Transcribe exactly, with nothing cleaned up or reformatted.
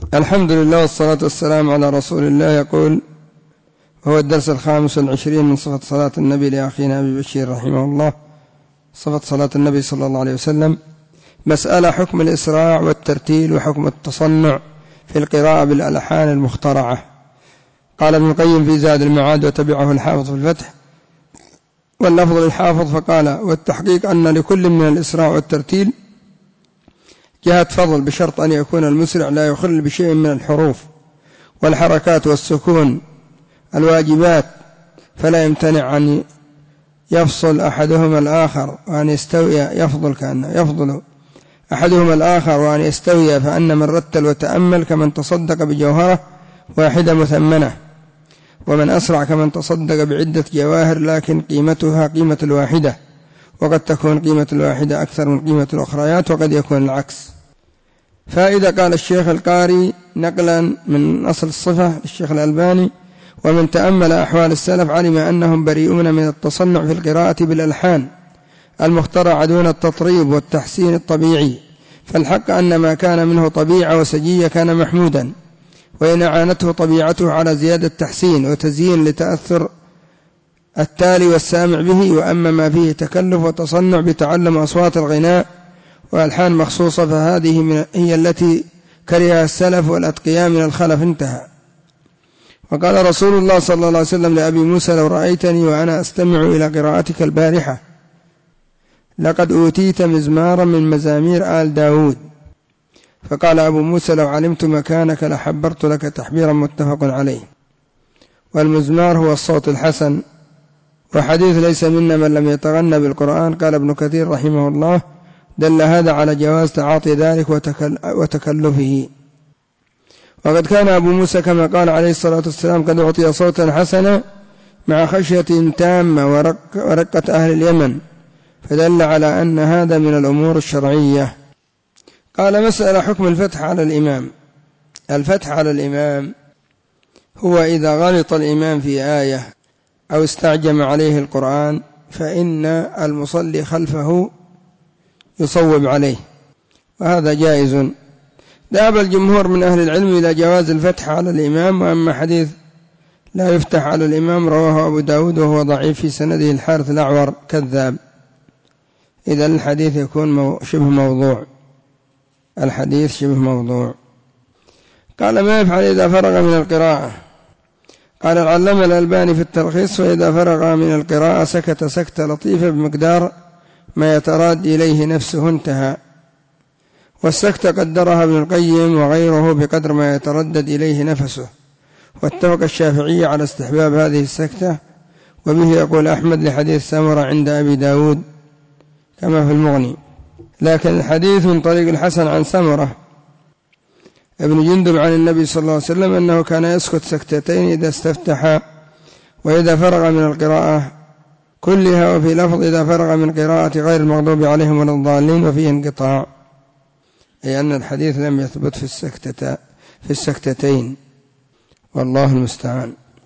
الحمد لله والصلاة والسلام على رسول الله. يقول: هو الدرس الخامس والعشرين من صفة صلاة النبي لأخينا أبي بشير رحمه الله، صفة صلاة النبي صلى الله عليه وسلم. مسألة: حكم الإسراع والترتيل وحكم التصنع في القراءة بالألحان المخترعة. قال ابن القيم في زاد المعاد وتبعه الحافظ في الفتح: واللفظ للحافظ فقال: والتحقيق أن لكل من الإسراع والترتيل جهة فضل، بشرط أن يكون المسرع لا يخل بشيء من الحروف والحركات والسكون الواجبات، فلا يمتنع أن يفصل أحدهما الآخر وأن يستوي يفضل كأنه يفضل أحدهما الآخر وأن يستوي، فأن من رتل وتأمل كمن تصدق بجوهرة واحدة مثمنة، ومن أسرع كمن تصدق بعدة جواهر لكن قيمتها قيمة الواحدة، وقد تكون قيمة الواحدة أكثر من قيمة الأخريات، وقد يكون العكس. فإذا قال الشيخ القاري نقلا من أصل الصفة للشيخ الألباني: ومن تأمل أحوال السلف علم أنهم بريئون من التصنع في القراءة بالألحان المخترعة دون التطريب والتحسين الطبيعي، فالحق أن ما كان منه طبيعة وسجية كان محمودا، وإن أعانته طبيعته على زيادة تحسين وتزيين لتأثر التالي والسامع به، وأما ما فيه تكلف وتصنع بتعلم أصوات الغناء وألحان مخصوصة فهذه هي التي كرهها السلف والأتقياء من الخلف. انتهى. وقال رسول الله صلى الله عليه وسلم لأبي موسى: لو رأيتني وأنا أستمع إلى قراءتك البارحة لقد أوتيت مزمارا من مزامير آل داود. فقال أبو موسى: لو علمت مكانك لحبرت لك تحبيرا، متفق عليه. والمزمار هو الصوت الحسن. وحديث ليس منا من لم يتغنى بالقرآن، قال ابن كثير رحمه الله: دل هذا على جواز تعاطي ذلك وتكلفه. وقد كان أبو موسى كما قال عليه الصلاة والسلام قد أعطي صوتا حسنا مع خشية تامة ورق ورقة أهل اليمن، فدل على أن هذا من الأمور الشرعية. قال: مسألة: حكم الفتح على الإمام. الفتح على الإمام هو إذا غلط الإمام في آية أو استعجم عليه القرآن فإن المصلي خلفه يصوب عليه، وهذا جائز. ذهب الجمهور من أهل العلم إلى جواز الفتح على الإمام. وأما حديث لا يفتح على الإمام رواه أبو داود وهو ضعيف في سنده الحارث الأعور كذاب، إذن الحديث يكون شبه موضوع. الحديث شبه موضوع. قال: ما يفعل إذا فرغ من القراءة؟ قال العلامة الألباني في التلخيص: وإذا فرغ من القراءة سكت سكتة لطيفة بمقدار ما يتراد إليه نفسه، انتهى. والسكتة قدرها ابن القيم وغيره بقدر ما يتردد إليه نفسه، واتفق الشافعي على استحباب هذه السكتة، وبه يقول أحمد لحديث سمرة عند أبي داود كما في المغني. لكن الحديث من طريق الحسن عن سمرة ابن جندب عن النبي صلى الله عليه وسلم أنه كان يسكت سكتتين إذا استفتح وإذا فرغ من القراءة كلها، وفي لفظ إذا فرغ من قراءة غير المغضوب عليهم ولا الضالين، وفيه انقطاع، أي أن الحديث لم يثبت في السكتة في السكتتين، والله المستعان.